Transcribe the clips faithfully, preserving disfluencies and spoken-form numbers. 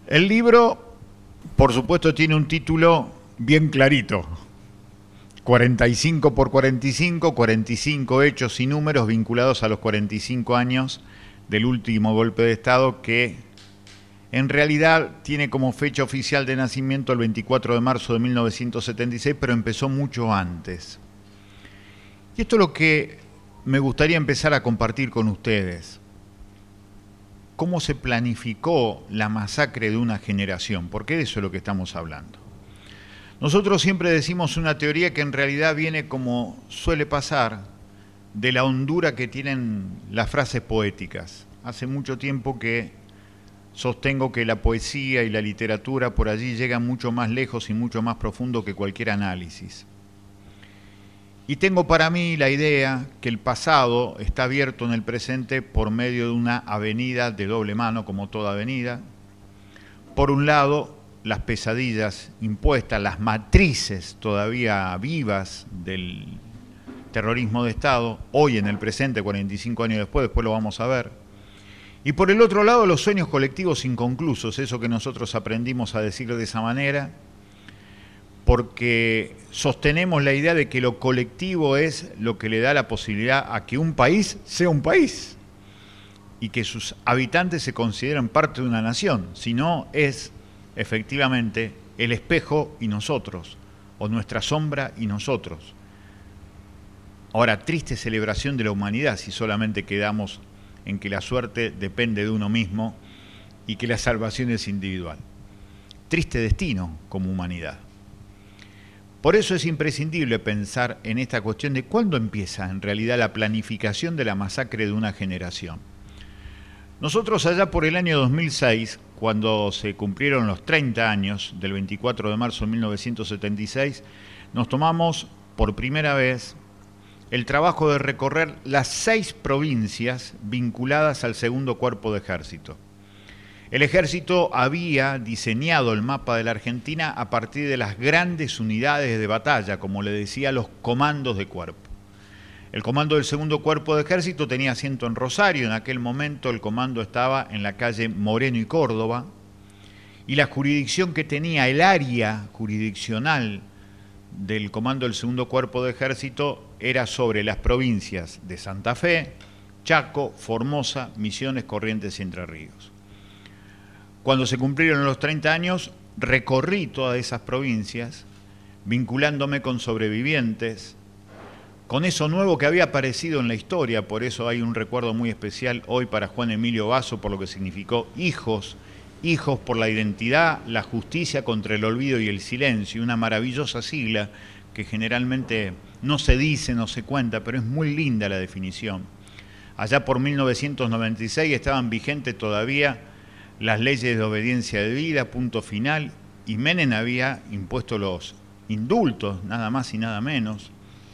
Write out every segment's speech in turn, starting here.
El libro, por supuesto, tiene un título bien clarito. cuarenta y cinco por cuarenta y cinco, cuarenta y cinco hechos y números vinculados a los cuarenta y cinco años del último golpe de Estado, que en realidad tiene como fecha oficial de nacimiento el veinticuatro de marzo de mil novecientos setenta y seis, pero empezó mucho antes. Y esto es lo que me gustaría empezar a compartir con ustedes. ¿Cómo se planificó la masacre de una generación? Porque de eso es lo que estamos hablando. Nosotros siempre decimos una teoría que en realidad viene, como suele pasar, de la hondura que tienen las frases poéticas. Hace mucho tiempo que sostengo que la poesía y la literatura por allí llegan mucho más lejos y mucho más profundo que cualquier análisis. Y tengo para mí la idea que el pasado está abierto en el presente por medio de una avenida de doble mano, como toda avenida. Por un lado, las pesadillas impuestas, las matrices todavía vivas del terrorismo de Estado, hoy en el presente, cuarenta y cinco años después, después lo vamos a ver. Y por el otro lado, los sueños colectivos inconclusos, eso que nosotros aprendimos a decir de esa manera, porque sostenemos la idea de que lo colectivo es lo que le da la posibilidad a que un país sea un país y que sus habitantes se consideren parte de una nación, si no es efectivamente el espejo y nosotros, o nuestra sombra y nosotros. Ahora, triste celebración de la humanidad si solamente quedamos en que la suerte depende de uno mismo y que la salvación es individual. Triste destino como humanidad. Por eso es imprescindible pensar en esta cuestión de cuándo empieza en realidad la planificación de la masacre de una generación. Nosotros allá por el año dos mil seis, cuando se cumplieron los treinta años del veinticuatro de marzo de mil novecientos setenta y seis, nos tomamos por primera vez el trabajo de recorrer las seis provincias vinculadas al segundo cuerpo de ejército. El ejército había diseñado el mapa de la Argentina a partir de las grandes unidades de batalla, como le decía, los comandos de cuerpo. El comando del segundo cuerpo de ejército tenía asiento en Rosario, en aquel momento el comando estaba en la calle Moreno y Córdoba, y la jurisdicción que tenía, el área jurisdiccional del comando del segundo cuerpo de ejército era sobre las provincias de Santa Fe, Chaco, Formosa, Misiones, Corrientes y Entre Ríos. Cuando se cumplieron los treinta años, recorrí todas esas provincias, vinculándome con sobrevivientes, con eso nuevo que había aparecido en la historia, por eso hay un recuerdo muy especial hoy para Juan Emilio Basso, por lo que significó hijos, hijos por la identidad, la justicia contra el olvido y el silencio, una maravillosa sigla que generalmente no se dice, no se cuenta, pero es muy linda la definición. Allá por mil novecientos noventa y seis estaban vigentes todavía las leyes de obediencia debida, punto final, y Menem había impuesto los indultos, nada más y nada menos,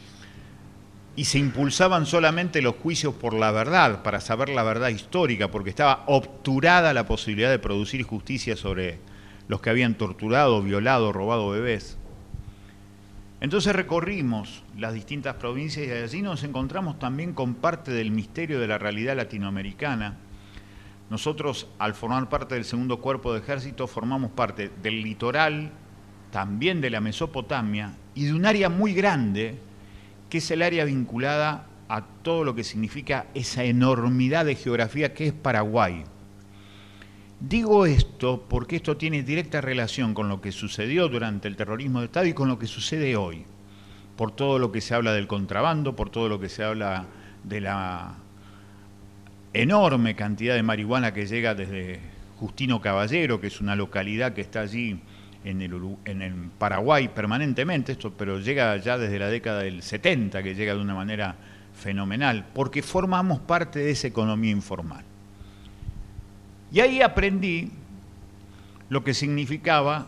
y se impulsaban solamente los juicios por la verdad, para saber la verdad histórica, porque estaba obturada la posibilidad de producir justicia sobre los que habían torturado, violado, robado bebés. Entonces recorrimos las distintas provincias y allí nos encontramos también con parte del misterio de la realidad latinoamericana. Nosotros, al formar parte del segundo cuerpo de ejército, formamos parte del litoral, también de la Mesopotamia y de un área muy grande, que es el área vinculada a todo lo que significa esa enormidad de geografía que es Paraguay. Digo esto porque esto tiene directa relación con lo que sucedió durante el terrorismo de Estado y con lo que sucede hoy, por todo lo que se habla del contrabando, por todo lo que se habla de la enorme cantidad de marihuana que llega desde Justino Caballero, que es una localidad que está allí en el, en el Paraguay permanentemente, esto, pero llega ya desde la década del setenta, que llega de una manera fenomenal, porque formamos parte de esa economía informal. Y ahí aprendí lo que significaba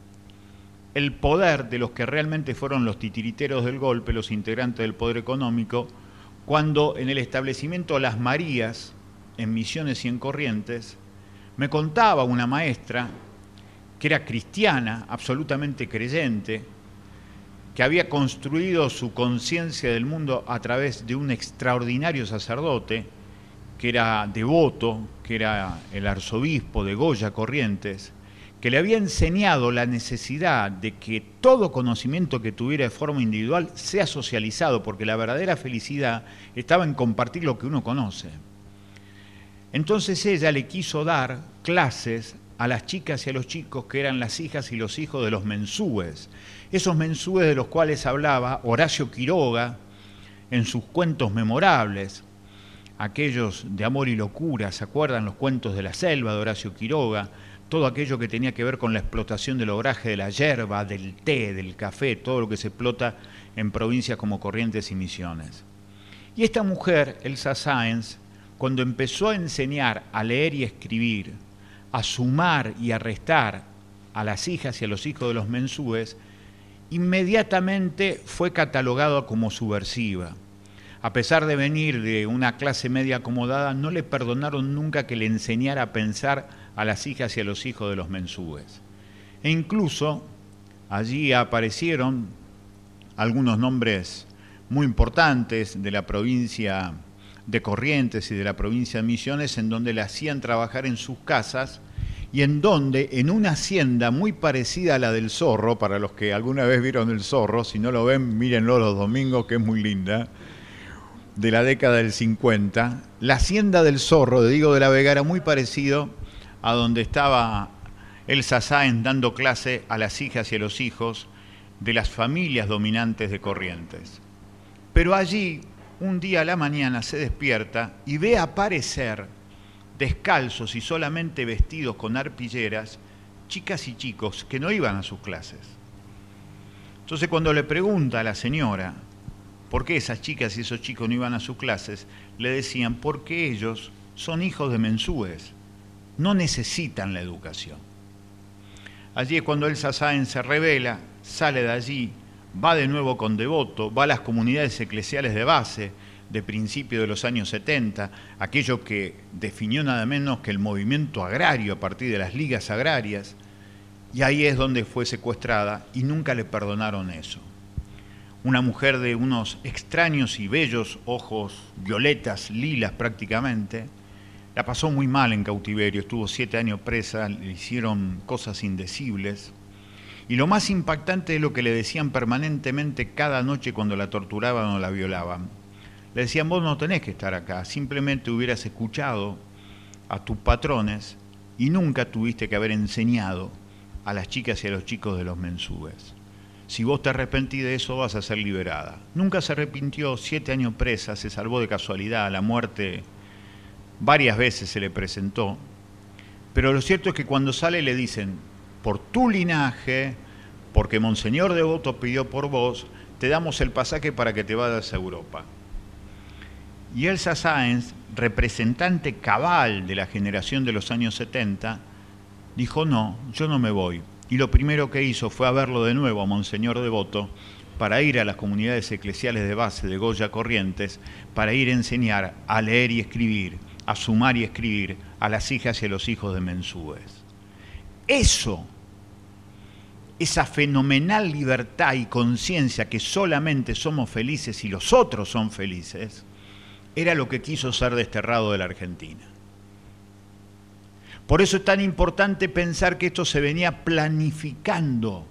el poder de los que realmente fueron los titiriteros del golpe, los integrantes del poder económico, cuando en el establecimiento Las Marías, en Misiones y en Corrientes, me contaba una maestra que era cristiana, absolutamente creyente, que había construido su conciencia del mundo a través de un extraordinario sacerdote, que era devoto, que era el arzobispo de Goya Corrientes, que le había enseñado la necesidad de que todo conocimiento que tuviera de forma individual sea socializado, porque la verdadera felicidad estaba en compartir lo que uno conoce. Entonces ella le quiso dar clases a las chicas y a los chicos que eran las hijas y los hijos de los mensúes, esos mensúes de los cuales hablaba Horacio Quiroga en sus cuentos memorables, aquellos de amor y locura, ¿se acuerdan los cuentos de la selva de Horacio Quiroga? Todo aquello que tenía que ver con la explotación del obraje de la yerba, del té, del café, todo lo que se explota en provincias como Corrientes y Misiones. Y esta mujer, Elsa Sáenz, cuando empezó a enseñar a leer y escribir, a sumar y a restar a las hijas y a los hijos de los mensúes, inmediatamente fue catalogada como subversiva. A pesar de venir de una clase media acomodada, no le perdonaron nunca que le enseñara a pensar a las hijas y a los hijos de los mensúes. E incluso allí aparecieron algunos nombres muy importantes de la provincia de Corrientes y de la provincia de Misiones, en donde le hacían trabajar en sus casas y en donde, en una hacienda muy parecida a la del Zorro, para los que alguna vez vieron el Zorro, si no lo ven, mírenlo los domingos, que es muy linda, de la década del cincuenta, la hacienda del Zorro de Diego de la Vega era muy parecido a donde estaba Elsa Sáenz dando clase a las hijas y a los hijos de las familias dominantes de Corrientes. Pero allí, un día a la mañana, se despierta y ve aparecer, descalzos y solamente vestidos con arpilleras, chicas y chicos que no iban a sus clases. Entonces, cuando le pregunta a la señora por qué esas chicas y esos chicos no iban a sus clases, le decían, porque ellos son hijos de mensúes, no necesitan la educación. Allí es cuando Elsa Sáenz se revela, sale de allí, va de nuevo con Devoto, va a las comunidades eclesiales de base de principios de los años setenta, aquello que definió nada menos que el movimiento agrario a partir de las ligas agrarias, y ahí es donde fue secuestrada y nunca le perdonaron eso. Una mujer de unos extraños y bellos ojos violetas, lilas prácticamente, la pasó muy mal en cautiverio, estuvo siete años presa, le hicieron cosas indecibles. Y lo más impactante es lo que le decían permanentemente cada noche cuando la torturaban o la violaban. Le decían, vos no tenés que estar acá, simplemente hubieras escuchado a tus patrones y nunca tuviste que haber enseñado a las chicas y a los chicos de los mensúes. Si vos te arrepentís de eso, vas a ser liberada. Nunca se arrepintió, siete años presa, se salvó de casualidad, la muerte varias veces se le presentó. Pero lo cierto es que cuando sale le dicen, por tu linaje, porque Monseñor Devoto pidió por vos, te damos el pasaje para que te vayas a Europa. Y Elsa Sáenz, representante cabal de la generación de los años setenta, dijo, no, yo no me voy. Y lo primero que hizo fue a verlo de nuevo a Monseñor Devoto para ir a las comunidades eclesiales de base de Goya Corrientes, para ir a enseñar a leer y escribir, a sumar y escribir a las hijas y a los hijos de mensúes. Eso, esa fenomenal libertad y conciencia que solamente somos felices si los otros son felices, era lo que quiso ser desterrado de la Argentina. Por eso es tan importante pensar que esto se venía planificando.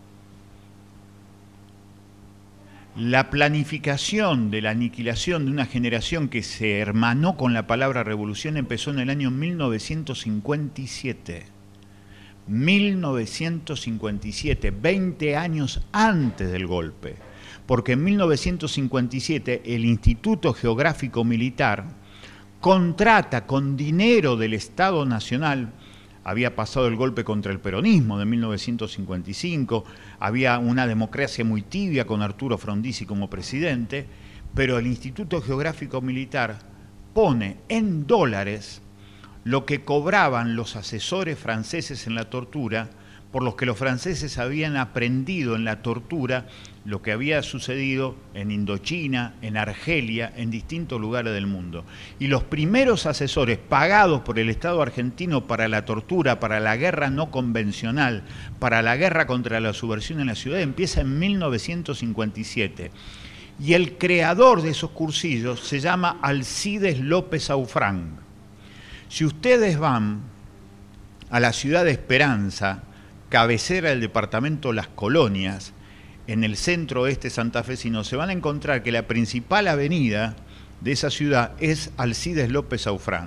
La planificación de la aniquilación de una generación que se hermanó con la palabra revolución empezó en el año mil novecientos cincuenta y siete. mil novecientos cincuenta y siete, veinte años antes del golpe. Porque en mil novecientos cincuenta y siete el Instituto Geográfico Militar contrata con dinero del Estado Nacional. Había pasado el golpe contra el peronismo de mil novecientos cincuenta y cinco, había una democracia muy tibia con Arturo Frondizi como presidente, pero el Instituto Geográfico Militar pone en dólares lo que cobraban los asesores franceses en la tortura, por los que los franceses habían aprendido en la tortura lo que había sucedido en Indochina, en Argelia, en distintos lugares del mundo. Y los primeros asesores pagados por el Estado argentino para la tortura, para la guerra no convencional, para la guerra contra la subversión en la ciudad, empieza en mil novecientos cincuenta y siete. Y el creador de esos cursillos se llama Alcides López Aufrán. Si ustedes van a la ciudad de Esperanza, cabecera del departamento Las Colonias, en el centro oeste santafesino, se van a encontrar que la principal avenida de esa ciudad es Alcides López Aufrán.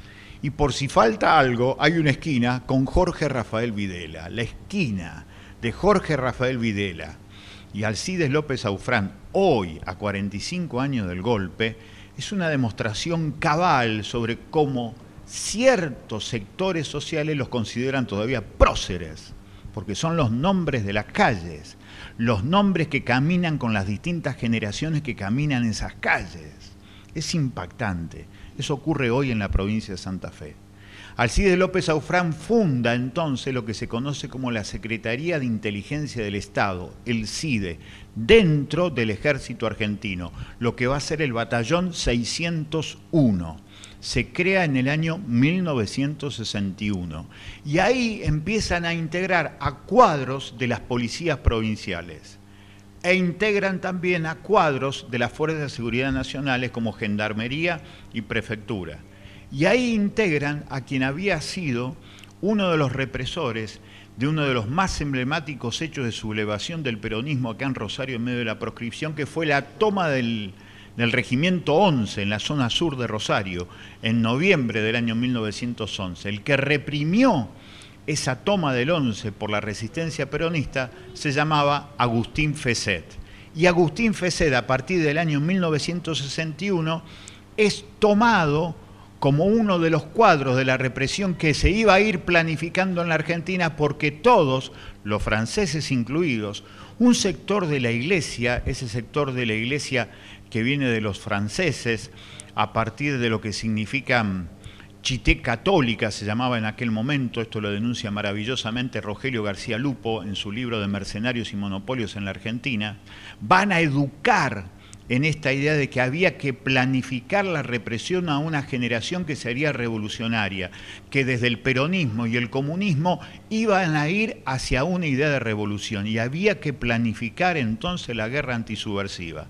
Y por si falta algo, hay una esquina con Jorge Rafael Videla. La esquina de Jorge Rafael Videla y Alcides López Aufrán, hoy a cuarenta y cinco años del golpe, es una demostración cabal sobre cómo ciertos sectores sociales los consideran todavía próceres, porque son los nombres de las calles, los nombres que caminan con las distintas generaciones que caminan en esas calles. Es impactante. Eso ocurre hoy en la provincia de Santa Fe. Alcides López Aufrán funda entonces lo que se conoce como la Secretaría de Inteligencia del Estado, el CIDE, dentro del ejército argentino, lo que va a ser el batallón seiscientos uno. Se crea en el año mil novecientos sesenta y uno y ahí empiezan a integrar a cuadros de las policías provinciales e integran también a cuadros de las Fuerzas de Seguridad Nacionales como Gendarmería y Prefectura. Y ahí integran a quien había sido uno de los represores de uno de los más emblemáticos hechos de sublevación del peronismo acá en Rosario en medio de la proscripción, que fue la toma del, del Regimiento once en la zona sur de Rosario en noviembre del año mil novecientos once. El que reprimió esa toma del once por la resistencia peronista se llamaba Agustín Feset. Y Agustín Feset, a partir del año mil novecientos sesenta y uno, es tomado como uno de los cuadros de la represión que se iba a ir planificando en la Argentina, porque todos, los franceses incluidos, un sector de la iglesia, ese sector de la iglesia que viene de los franceses, a partir de lo que significa Chité católica, se llamaba en aquel momento, esto lo denuncia maravillosamente Rogelio García Lupo en su libro de Mercenarios y Monopolios en la Argentina, van a educar en esta idea de que había que planificar la represión a una generación que sería revolucionaria, que desde el peronismo y el comunismo iban a ir hacia una idea de revolución y había que planificar entonces la guerra antisubversiva.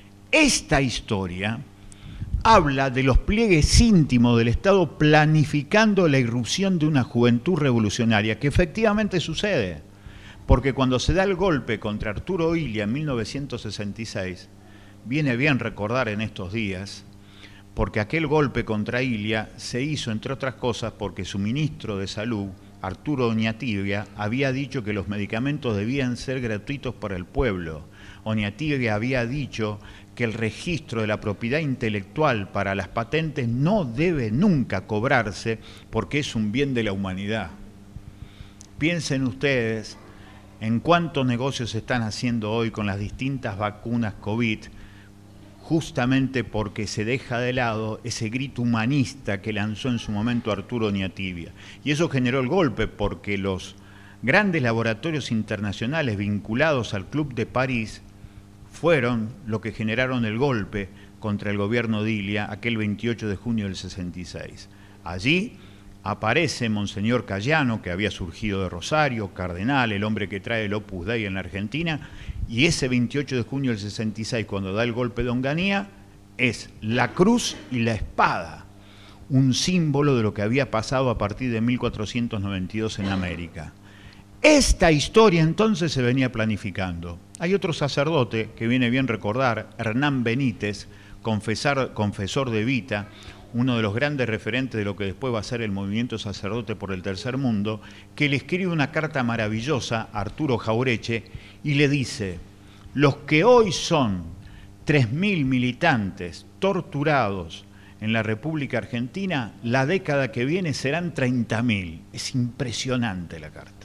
Esta historia habla de los pliegues íntimos del Estado planificando la irrupción de una juventud revolucionaria, que efectivamente sucede, porque cuando se da el golpe contra Arturo Illia en mil novecientos sesenta y seis, viene bien recordar en estos días, porque aquel golpe contra Illia se hizo, entre otras cosas, porque su ministro de Salud, Arturo Oñativia, había dicho que los medicamentos debían ser gratuitos para el pueblo. Oñativia había dicho que el registro de la propiedad intelectual para las patentes no debe nunca cobrarse porque es un bien de la humanidad. Piensen ustedes en cuántos negocios se están haciendo hoy con las distintas vacunas COVID, justamente porque se deja de lado ese grito humanista que lanzó en su momento Arturo Oñativia. Y eso generó el golpe, porque los grandes laboratorios internacionales vinculados al Club de París fueron lo que generaron el golpe contra el gobierno de Illia aquel veintiocho de junio del sesenta y seis. Allí aparece Monseñor Cayano, que había surgido de Rosario, cardenal, el hombre que trae el Opus Dei en la Argentina, y ese veintiocho de junio del sesenta y seis, cuando da el golpe de Onganía, es la cruz y la espada, un símbolo de lo que había pasado a partir de mil cuatrocientos noventa y dos en América. Esta historia entonces se venía planificando. Hay otro sacerdote que viene bien recordar, Hernán Benítez, confesar, confesor de Evita, uno de los grandes referentes de lo que después va a ser el movimiento sacerdote por el tercer mundo, que le escribe una carta maravillosa a Arturo Jaureche y le dice: los que hoy son tres mil militantes torturados en la República Argentina, la década que viene serán treinta mil. Es impresionante la carta.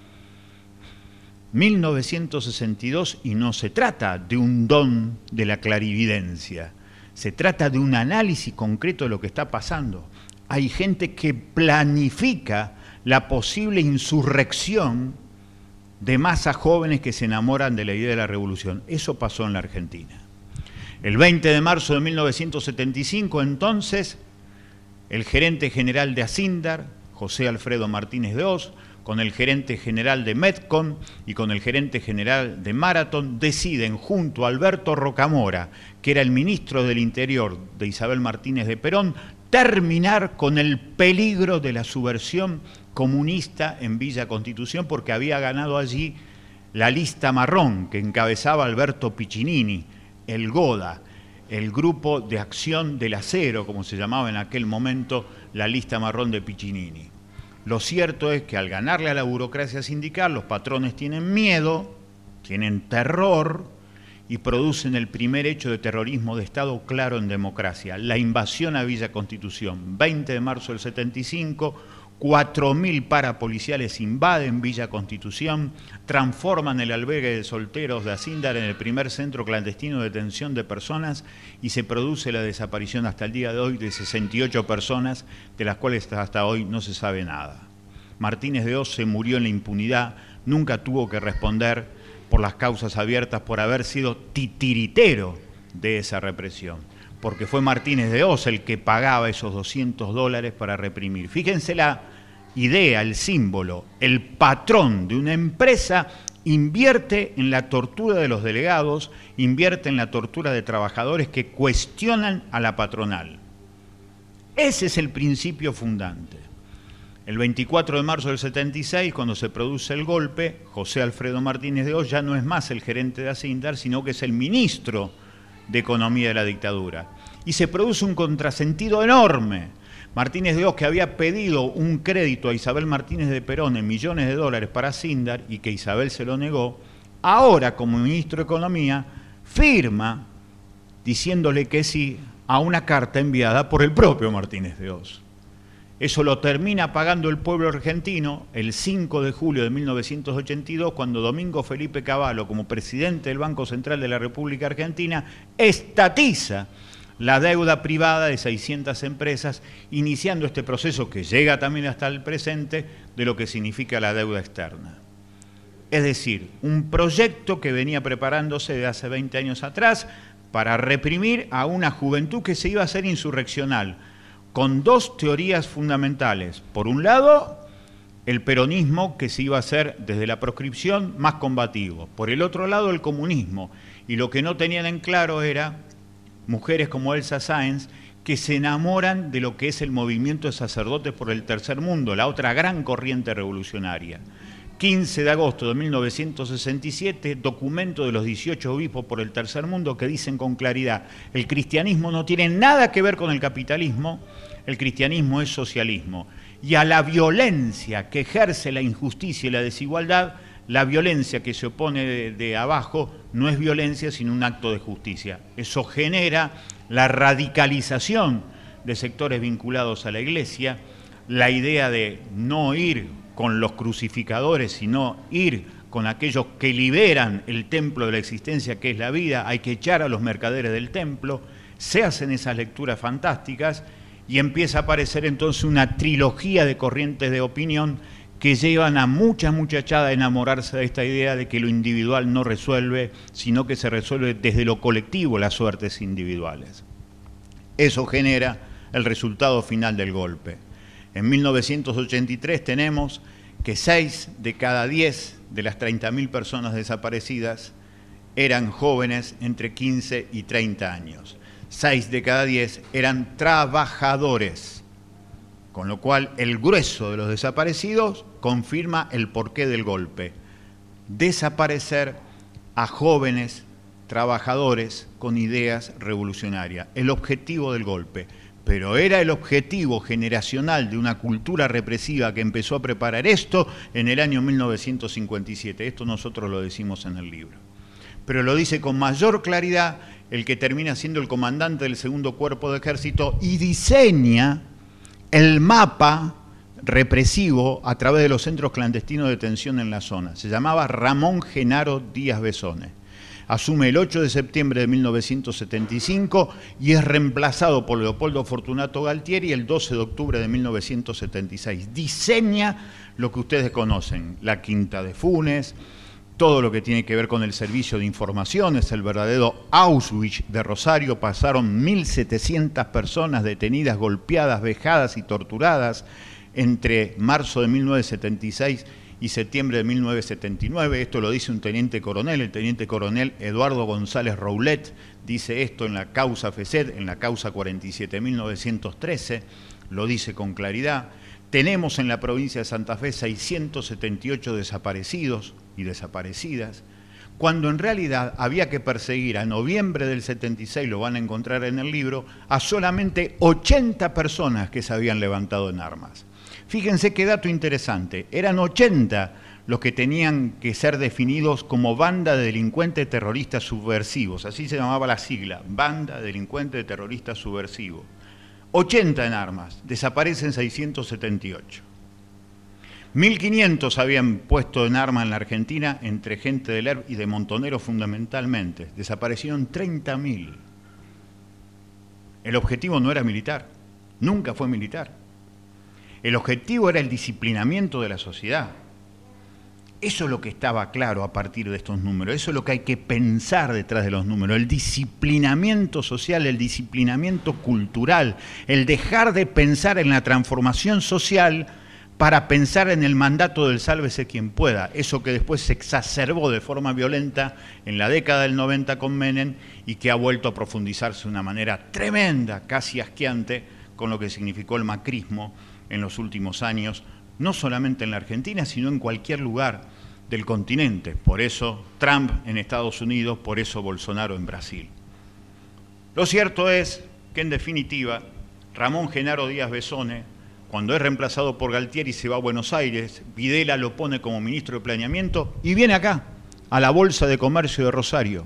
mil novecientos sesenta y dos, y no se trata de un don de la clarividencia, se trata de un análisis concreto de lo que está pasando. Hay gente que planifica la posible insurrección de masas jóvenes que se enamoran de la idea de la revolución. Eso pasó en la Argentina. El veinte de marzo de mil novecientos setenta y cinco, entonces, el gerente general de Asindar, José Alfredo Martínez de Oz, con el gerente general de Metcon y con el gerente general de Marathon, deciden junto a Alberto Rocamora, que era el ministro del Interior de Isabel Martínez de Perón, terminar con el peligro de la subversión comunista en Villa Constitución porque había ganado allí la lista marrón que encabezaba Alberto Piccinini, el GODA, el Grupo de Acción del Acero, como se llamaba en aquel momento, la lista marrón de Piccinini. Lo cierto es que al ganarle a la burocracia sindical, los patrones tienen miedo, tienen terror y producen el primer hecho de terrorismo de Estado claro en democracia, la invasión a Villa Constitución. veinte de marzo del setenta y cinco, cuatro mil parapoliciales invaden Villa Constitución, transforman el albergue de solteros de Acíndar en el primer centro clandestino de detención de personas y se produce la desaparición hasta el día de hoy de sesenta y ocho personas, de las cuales hasta hoy no se sabe nada. Martínez de Oz se murió en la impunidad, nunca tuvo que responder por las causas abiertas por haber sido titiritero de esa represión, porque fue Martínez de Oz el que pagaba esos doscientos dólares para reprimir. Fíjense la idea, el símbolo, el patrón de una empresa invierte en la tortura de los delegados, invierte en la tortura de trabajadores que cuestionan a la patronal. Ese es el principio fundante. El veinticuatro de marzo del setenta y seis, cuando se produce el golpe, José Alfredo Martínez de Oz ya no es más el gerente de Acíndar, sino que es el ministro de Economía de la dictadura. Y se produce un contrasentido enorme. Martínez de Oz, que había pedido un crédito a Isabel Martínez de Perón en millones de dólares para Acíndar y que Isabel se lo negó, ahora como ministro de Economía firma diciéndole que sí a una carta enviada por el propio Martínez de Oz. Eso lo termina pagando el pueblo argentino el cinco de julio de mil novecientos ochenta y dos, cuando Domingo Felipe Cavallo, como presidente del Banco Central de la República Argentina, estatiza la deuda privada de seiscientas empresas, iniciando este proceso que llega también hasta el presente de lo que significa la deuda externa. Es decir, un proyecto que venía preparándose de hace veinte años atrás para reprimir a una juventud que se iba a hacer insurreccional, con dos teorías fundamentales. Por un lado, el peronismo, que se iba a hacer desde la proscripción más combativo. Por el otro lado, el comunismo. Y lo que no tenían en claro era mujeres como Elsa Sáenz, que se enamoran de lo que es el movimiento de sacerdotes por el tercer mundo, la otra gran corriente revolucionaria. quince de agosto de mil novecientos sesenta y siete, documento de los dieciocho obispos por el tercer mundo que dicen con claridad: el cristianismo no tiene nada que ver con el capitalismo, el cristianismo es socialismo. Y a la violencia que ejerce la injusticia y la desigualdad, la violencia que se opone de, de abajo no es violencia sino un acto de justicia. Eso genera la radicalización de sectores vinculados a la Iglesia, la idea de no ir con los crucificadores, sino ir con aquellos que liberan el templo de la existencia que es la vida. Hay que echar a los mercaderes del templo. Se hacen esas lecturas fantásticas y empieza a aparecer entonces una trilogía de corrientes de opinión que llevan a muchas muchachadas a enamorarse de esta idea de que lo individual no resuelve, sino que se resuelve desde lo colectivo las suertes individuales. Eso genera el resultado final del golpe. En mil novecientos ochenta y tres tenemos que seis de cada diez de las treinta mil personas desaparecidas eran jóvenes entre quince y treinta años. seis de cada diez eran trabajadores, con lo cual el grueso de los desaparecidos confirma el porqué del golpe: desaparecer a jóvenes trabajadores con ideas revolucionarias, el objetivo del golpe. Pero era el objetivo generacional de una cultura represiva que empezó a preparar esto en el año mil novecientos cincuenta y siete. Esto nosotros lo decimos en el libro. Pero lo dice con mayor claridad el que termina siendo el comandante del segundo cuerpo de ejército y diseña el mapa represivo a través de los centros clandestinos de detención en la zona. Se llamaba Ramón Genaro Díaz Besone. Asume el ocho de septiembre de mil novecientos setenta y cinco y es reemplazado por Leopoldo Fortunato Galtieri el doce de octubre de mil novecientos setenta y seis. Diseña lo que ustedes conocen, la Quinta de Funes, todo lo que tiene que ver con el servicio de informaciones, el verdadero Auschwitz de Rosario. Pasaron mil setecientas personas detenidas, golpeadas, vejadas y torturadas entre marzo de mil novecientos setenta y seis y septiembre de mil novecientos setenta y nueve. Esto lo dice un teniente coronel, el teniente coronel Eduardo González Roulet, dice esto en la causa F E S E D, en la causa cuarenta y siete mil novecientos trece, lo dice con claridad. Tenemos en la provincia de Santa Fe seiscientos setenta y ocho desaparecidos y desaparecidas, cuando en realidad había que perseguir a noviembre del setenta y seis, lo van a encontrar en el libro, a solamente ochenta personas que se habían levantado en armas. Fíjense qué dato interesante, eran ochenta los que tenían que ser definidos como banda de delincuentes terroristas subversivos, así se llamaba la sigla, banda de delincuentes terroristas subversivos. ochenta en armas, desaparecen seiscientos setenta y ocho. mil quinientos habían puesto en armas en la Argentina entre gente del E R P y de Montoneros fundamentalmente, desaparecieron treinta mil. El objetivo no era militar, nunca fue militar. El objetivo era el disciplinamiento de la sociedad. Eso es lo que estaba claro a partir de estos números, eso es lo que hay que pensar detrás de los números, el disciplinamiento social, el disciplinamiento cultural, el dejar de pensar en la transformación social para pensar en el mandato del sálvese quien pueda, eso que después se exacerbó de forma violenta en la década del noventa con Menem y que ha vuelto a profundizarse de una manera tremenda, casi asqueante, con lo que significó el macrismo en los últimos años, no solamente en la Argentina, sino en cualquier lugar del continente. Por eso Trump en Estados Unidos, por eso Bolsonaro en Brasil. Lo cierto es que, en definitiva, Ramón Genaro Díaz Bessone, cuando es reemplazado por Galtieri, se va a Buenos Aires, Videla lo pone como ministro de Planeamiento y viene acá, a la Bolsa de Comercio de Rosario,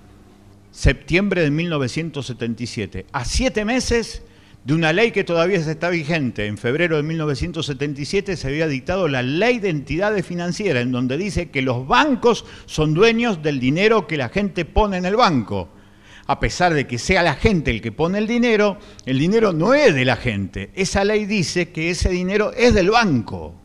septiembre de mil novecientos setenta y siete, a siete meses de una ley que todavía está vigente. En febrero de mil novecientos setenta y siete se había dictado la Ley de Entidades Financieras, en donde dice que los bancos son dueños del dinero que la gente pone en el banco. A pesar de que sea la gente el que pone el dinero, el dinero no es de la gente. Esa ley dice que ese dinero es del banco.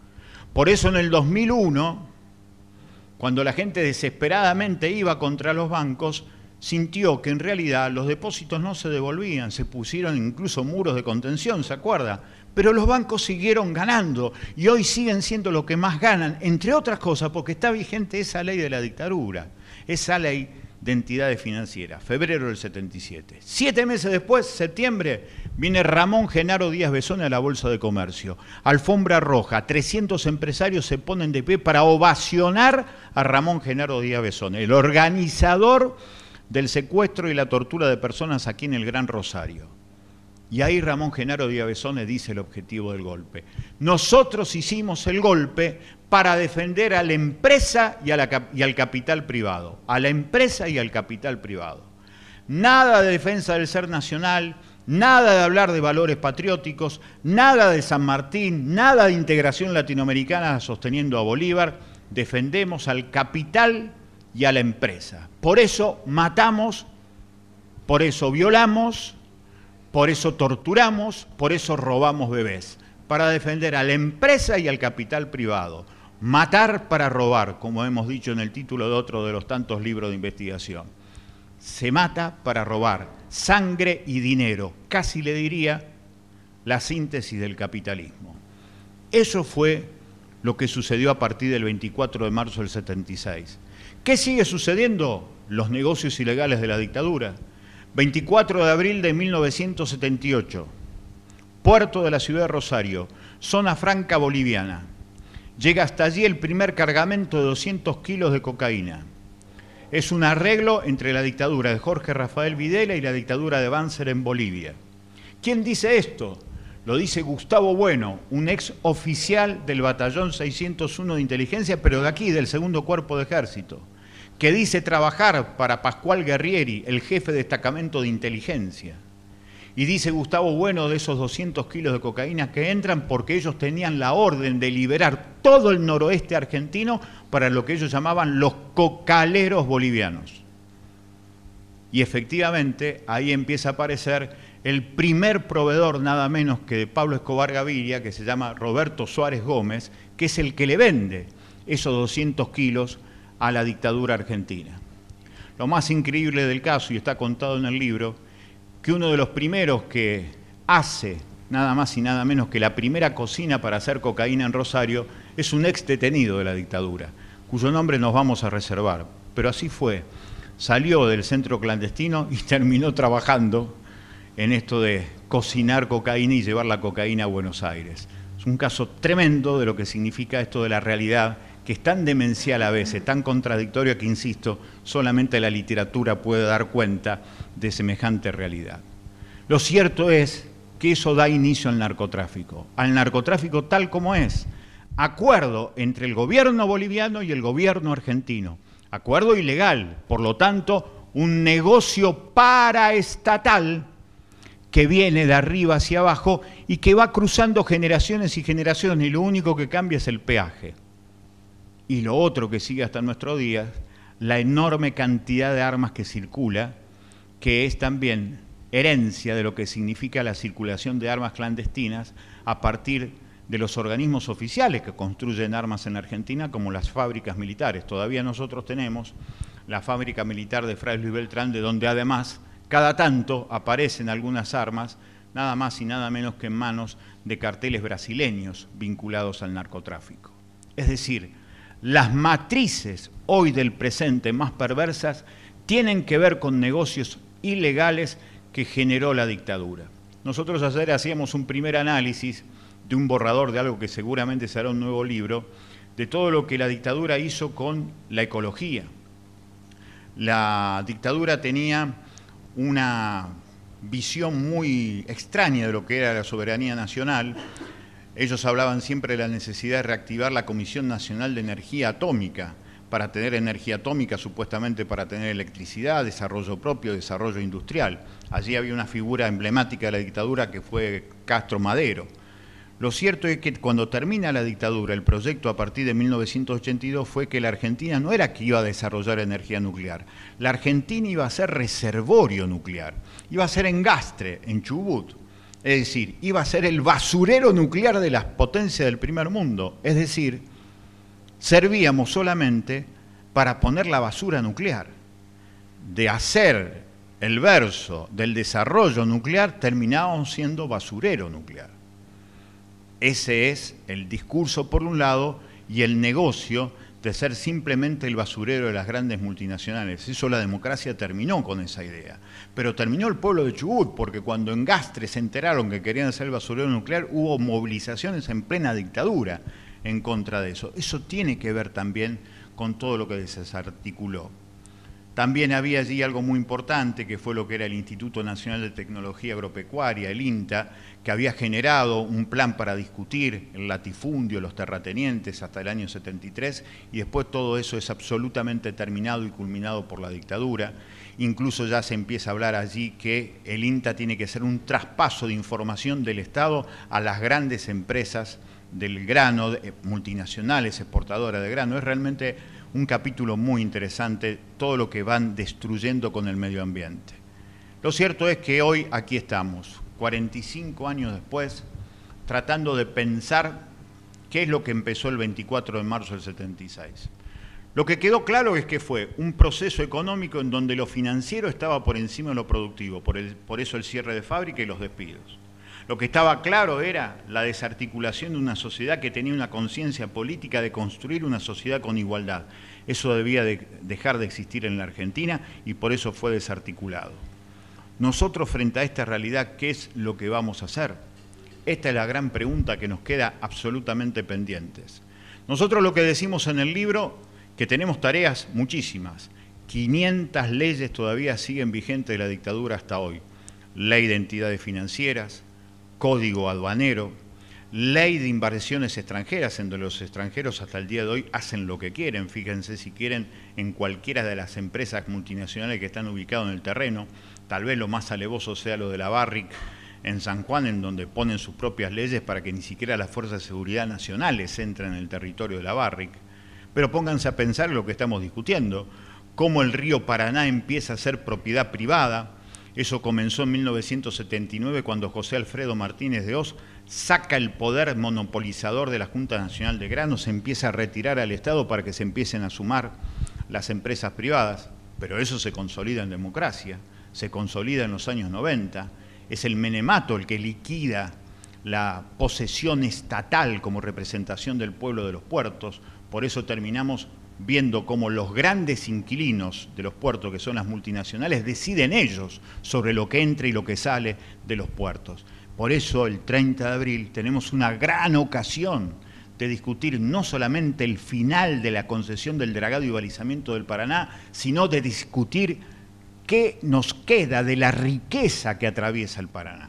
Por eso en el dos mil uno, cuando la gente desesperadamente iba contra los bancos, sintió que en realidad los depósitos no se devolvían, se pusieron incluso muros de contención, ¿se acuerda? Pero los bancos siguieron ganando y hoy siguen siendo lo que más ganan, entre otras cosas porque está vigente esa ley de la dictadura, esa ley de entidades financieras, febrero del setenta y siete. Siete meses después, septiembre, viene Ramón Genaro Díaz Bessone a la Bolsa de Comercio. Alfombra roja, trescientos empresarios se ponen de pie para ovacionar a Ramón Genaro Díaz Bessone, el organizador del secuestro y la tortura de personas aquí en el Gran Rosario. Y ahí Ramón Genaro Díaz Bessone dice el objetivo del golpe. Nosotros hicimos el golpe para defender a la empresa y, a la, y al capital privado. A la empresa y al capital privado. Nada de defensa del ser nacional, nada de hablar de valores patrióticos, nada de San Martín, nada de integración latinoamericana sosteniendo a Bolívar. Defendemos al capital y a la empresa. Por eso matamos, por eso violamos, por eso torturamos, por eso robamos bebés, para defender a la empresa y al capital privado. Matar para robar, como hemos dicho en el título de otro de los tantos libros de investigación. Se mata para robar sangre y dinero, casi le diría la síntesis del capitalismo. Eso fue lo que sucedió a partir del veinticuatro de marzo del setenta y seis. ¿Qué sigue sucediendo? Los negocios ilegales de la dictadura. veinticuatro de abril de mil novecientos setenta y ocho, puerto de la ciudad de Rosario, zona franca boliviana. Llega hasta allí el primer cargamento de doscientos kilos de cocaína. Es un arreglo entre la dictadura de Jorge Rafael Videla y la dictadura de Banzer en Bolivia. ¿Quién dice esto? Lo dice Gustavo Bueno, un ex oficial del batallón seiscientos uno de inteligencia, pero de aquí, del segundo cuerpo de ejército, que dice trabajar para Pascual Guerrieri, el jefe de destacamento de inteligencia. Y dice Gustavo Bueno de esos doscientos kilos de cocaína que entran porque ellos tenían la orden de liberar todo el noroeste argentino para lo que ellos llamaban los cocaleros bolivianos. Y efectivamente ahí empieza a aparecer el primer proveedor nada menos que de Pablo Escobar Gaviria, que se llama Roberto Suárez Gómez, que es el que le vende esos doscientos kilos a la dictadura argentina. Lo más increíble del caso, y está contado en el libro, que uno de los primeros que hace nada más y nada menos que la primera cocina para hacer cocaína en Rosario es un ex detenido de la dictadura, cuyo nombre nos vamos a reservar. Pero así fue, salió del centro clandestino y terminó trabajando en esto de cocinar cocaína y llevar la cocaína a Buenos Aires. Es un caso tremendo de lo que significa esto de la realidad, que es tan demencial a veces, tan contradictoria que, insisto, solamente la literatura puede dar cuenta de semejante realidad. Lo cierto es que eso da inicio al narcotráfico, al narcotráfico tal como es, acuerdo entre el gobierno boliviano y el gobierno argentino, acuerdo ilegal, por lo tanto, un negocio paraestatal que viene de arriba hacia abajo y que va cruzando generaciones y generaciones, y lo único que cambia es el peaje. Y lo otro que sigue hasta nuestros días, la enorme cantidad de armas que circula, que es también herencia de lo que significa la circulación de armas clandestinas a partir de los organismos oficiales que construyen armas en Argentina, como las fábricas militares. Todavía nosotros tenemos la fábrica militar de Fray Luis Beltrán, de donde además cada tanto aparecen algunas armas, nada más y nada menos que en manos de carteles brasileños vinculados al narcotráfico. Es decir, las matrices hoy del presente más perversas tienen que ver con negocios ilegales que generó la dictadura. Nosotros ayer hacíamos un primer análisis de un borrador de algo que seguramente será un nuevo libro, de todo lo que la dictadura hizo con la ecología. La dictadura tenía una visión muy extraña de lo que era la soberanía nacional. Ellos hablaban siempre de la necesidad de reactivar la Comisión Nacional de Energía Atómica, para tener energía atómica, supuestamente para tener electricidad, desarrollo propio, desarrollo industrial. Allí había una figura emblemática de la dictadura que fue Castro Madero. Lo cierto es que cuando termina la dictadura, el proyecto a partir de mil novecientos ochenta y dos fue que la Argentina no era que iba a desarrollar energía nuclear, la Argentina iba a ser reservorio nuclear, iba a ser engastre en Chubut, es decir, iba a ser el basurero nuclear de las potencias del primer mundo, es decir, servíamos solamente para poner la basura nuclear. De hacer el verso del desarrollo nuclear, terminábamos siendo basurero nuclear. Ese es el discurso por un lado y el negocio de ser simplemente el basurero de las grandes multinacionales. Eso la democracia terminó con esa idea. Pero terminó el pueblo de Chubut, porque cuando en Gastre se enteraron que querían ser el basurero nuclear, hubo movilizaciones en plena dictadura en contra de eso. Eso tiene que ver también con todo lo que se desarticuló. También había allí algo muy importante, que fue lo que era el Instituto Nacional de Tecnología Agropecuaria, el INTA, que había generado un plan para discutir el latifundio, los terratenientes hasta el año setenta y tres, y después todo eso es absolutamente terminado y culminado por la dictadura. Incluso ya se empieza a hablar allí que el INTA tiene que ser un traspaso de información del Estado a las grandes empresas del grano, multinacionales, exportadoras de grano. Es realmente un capítulo muy interesante, todo lo que van destruyendo con el medio ambiente. Lo cierto es que hoy aquí estamos, cuarenta y cinco años después, tratando de pensar qué es lo que empezó el veinticuatro de marzo del setenta y seis. Lo que quedó claro es que fue un proceso económico en donde lo financiero estaba por encima de lo productivo, por, el, por eso el cierre de fábrica y los despidos. Lo que estaba claro era la desarticulación de una sociedad que tenía una conciencia política de construir una sociedad con igualdad. Eso debía de dejar de existir en la Argentina y por eso fue desarticulado. Nosotros, frente a esta realidad, ¿qué es lo que vamos a hacer? Esta es la gran pregunta que nos queda absolutamente pendientes. Nosotros lo que decimos en el libro, que tenemos tareas muchísimas. quinientas leyes todavía siguen vigentes de la dictadura hasta hoy. Ley de entidades financieras, Código aduanero, ley de inversiones extranjeras, en donde los extranjeros hasta el día de hoy hacen lo que quieren, fíjense si quieren, en cualquiera de las empresas multinacionales que están ubicadas en el terreno. Tal vez lo más alevoso sea lo de la Barrick en San Juan, en donde ponen sus propias leyes para que ni siquiera las fuerzas de seguridad nacionales entren en el territorio de la Barrick. Pero pónganse a pensar en lo que estamos discutiendo, cómo el río Paraná empieza a ser propiedad privada. Eso comenzó en mil novecientos setenta y nueve, cuando José Alfredo Martínez de Hoz saca el poder monopolizador de la Junta Nacional de Granos, se empieza a retirar al Estado para que se empiecen a sumar las empresas privadas, pero eso se consolida en democracia, se consolida en los años noventa, es el menemato el que liquida la posesión estatal como representación del pueblo de los puertos. Por eso terminamos viendo cómo los grandes inquilinos de los puertos, que son las multinacionales, deciden ellos sobre lo que entra y lo que sale de los puertos. Por eso el treinta de abril tenemos una gran ocasión de discutir no solamente el final de la concesión del dragado y balizamiento del Paraná, sino de discutir qué nos queda de la riqueza que atraviesa el Paraná.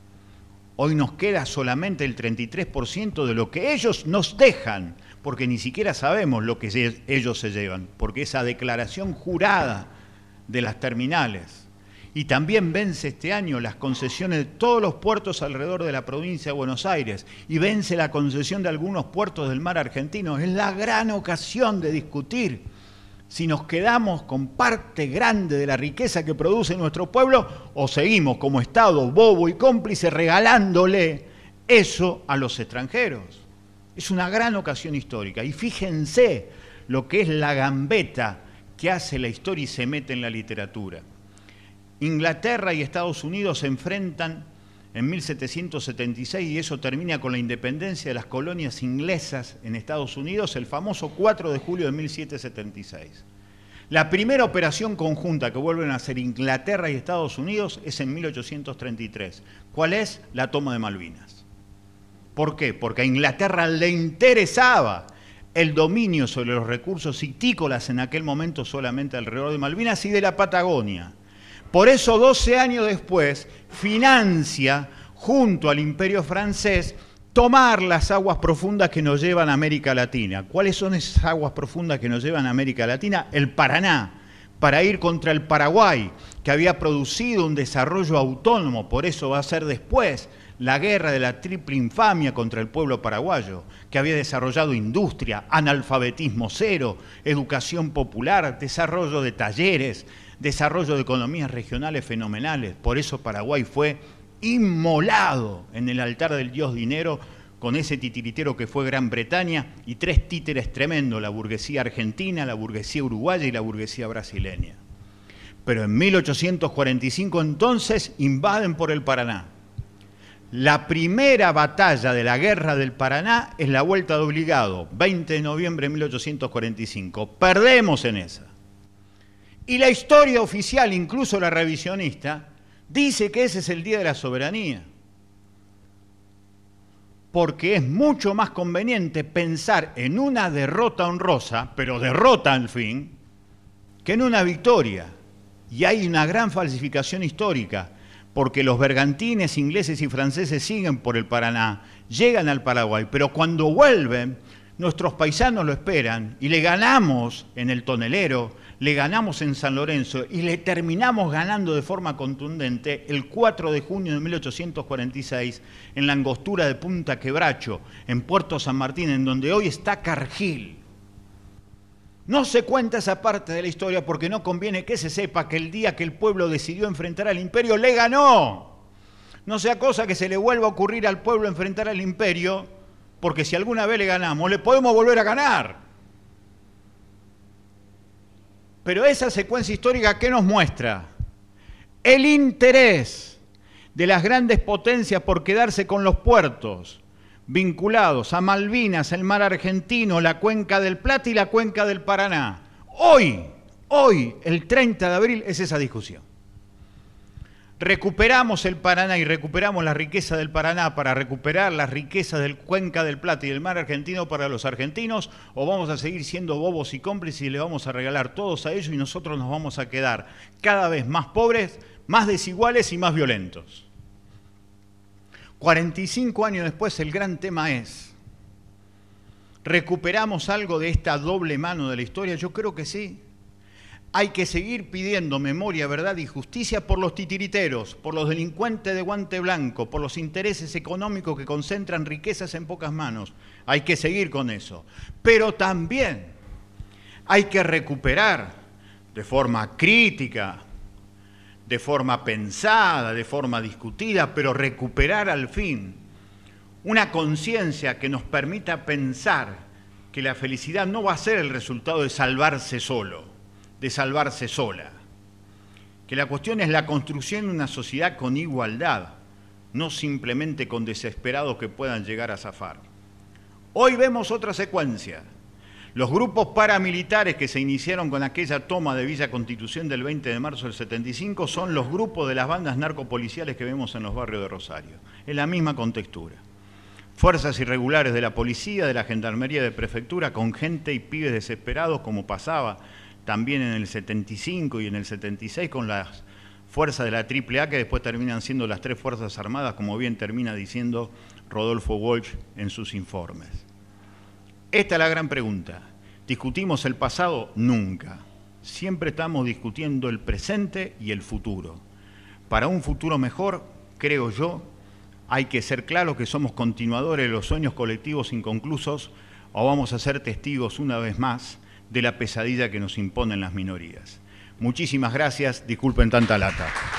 Hoy nos queda solamente el treinta y tres por ciento de lo que ellos nos dejan, porque ni siquiera sabemos lo que ellos se llevan, porque esa declaración jurada de las terminales. Y también vence este año las concesiones de todos los puertos alrededor de la provincia de Buenos Aires y vence la concesión de algunos puertos del mar argentino. Es la gran ocasión de discutir si nos quedamos con parte grande de la riqueza que produce nuestro pueblo o seguimos como Estado bobo y cómplice regalándole eso a los extranjeros. Es una gran ocasión histórica y fíjense lo que es la gambeta que hace la historia y se mete en la literatura. Inglaterra y Estados Unidos se enfrentan en mil setecientos setenta y seis y eso termina con la independencia de las colonias inglesas en Estados Unidos el famoso cuatro de julio de mil setecientos setenta y seis. La primera operación conjunta que vuelven a hacer Inglaterra y Estados Unidos es en mil ochocientos treinta y tres. ¿Cuál es? La toma de Malvinas. ¿Por qué? Porque a Inglaterra le interesaba el dominio sobre los recursos itícolas en aquel momento solamente alrededor de Malvinas y de la Patagonia. Por eso, doce años después, financia, junto al Imperio francés, tomar las aguas profundas que nos llevan a América Latina. ¿Cuáles son esas aguas profundas que nos llevan a América Latina? El Paraná, para ir contra el Paraguay, que había producido un desarrollo autónomo, por eso va a ser después la guerra de la triple infamia contra el pueblo paraguayo, que había desarrollado industria, analfabetismo cero, educación popular, desarrollo de talleres, desarrollo de economías regionales fenomenales. Por eso Paraguay fue inmolado en el altar del dios dinero con ese titiritero que fue Gran Bretaña y tres títeres tremendos, la burguesía argentina, la burguesía uruguaya y la burguesía brasileña. Pero en mil ochocientos cuarenta y cinco entonces invaden por el Paraná. La primera batalla de la Guerra del Paraná es la Vuelta de Obligado, veinte de noviembre de mil ochocientos cuarenta y cinco. Perdemos en esa. Y la historia oficial, incluso la revisionista, dice que ese es el Día de la Soberanía. Porque es mucho más conveniente pensar en una derrota honrosa, pero derrota al fin, que en una victoria. Y hay una gran falsificación histórica, porque los bergantines ingleses y franceses siguen por el Paraná, llegan al Paraguay, pero cuando vuelven, nuestros paisanos lo esperan y le ganamos en el Tonelero, le ganamos en San Lorenzo y le terminamos ganando de forma contundente el cuatro de junio de mil ochocientos cuarenta y seis en la angostura de Punta Quebracho, en Puerto San Martín, en donde hoy está Cargill. No se cuenta esa parte de la historia porque no conviene que se sepa que el día que el pueblo decidió enfrentar al imperio, le ganó. No sea cosa que se le vuelva a ocurrir al pueblo enfrentar al imperio, porque si alguna vez le ganamos, le podemos volver a ganar. Pero esa secuencia histórica, ¿qué nos muestra? El interés de las grandes potencias por quedarse con los puertos vinculados a Malvinas, el mar argentino, la cuenca del Plata y la cuenca del Paraná. Hoy, hoy, el treinta de abril, es esa discusión. Recuperamos el Paraná y recuperamos la riqueza del Paraná para recuperar las riquezas del cuenca del Plata y del mar argentino para los argentinos, o vamos a seguir siendo bobos y cómplices y le vamos a regalar todos a ellos y nosotros nos vamos a quedar cada vez más pobres, más desiguales y más violentos. cuarenta y cinco años después el gran tema es, ¿recuperamos algo de esta doble mano de la historia? Yo creo que sí. Hay que seguir pidiendo memoria, verdad y justicia por los titiriteros, por los delincuentes de guante blanco, por los intereses económicos que concentran riquezas en pocas manos. Hay que seguir con eso. Pero también hay que recuperar de forma crítica, de forma pensada, de forma discutida, pero recuperar al fin una conciencia que nos permita pensar que la felicidad no va a ser el resultado de salvarse solo, de salvarse sola. Que la cuestión es la construcción de una sociedad con igualdad, no simplemente con desesperados que puedan llegar a zafar. Hoy vemos otra secuencia. Los grupos paramilitares que se iniciaron con aquella toma de Villa Constitución del veinte de marzo del setenta y cinco son los grupos de las bandas narcopoliciales que vemos en los barrios de Rosario. Es la misma contextura. Fuerzas irregulares de la policía, de la gendarmería de prefectura, con gente y pibes desesperados, como pasaba también en el setenta y cinco y en el setenta y seis con las fuerzas de la triple A, que después terminan siendo las tres Fuerzas Armadas, como bien termina diciendo Rodolfo Walsh en sus informes. Esta es la gran pregunta. ¿Discutimos el pasado? Nunca. Siempre estamos discutiendo el presente y el futuro. Para un futuro mejor, creo yo, hay que ser claros que somos continuadores de los sueños colectivos inconclusos o vamos a ser testigos una vez más de la pesadilla que nos imponen las minorías. Muchísimas gracias, disculpen tanta lata.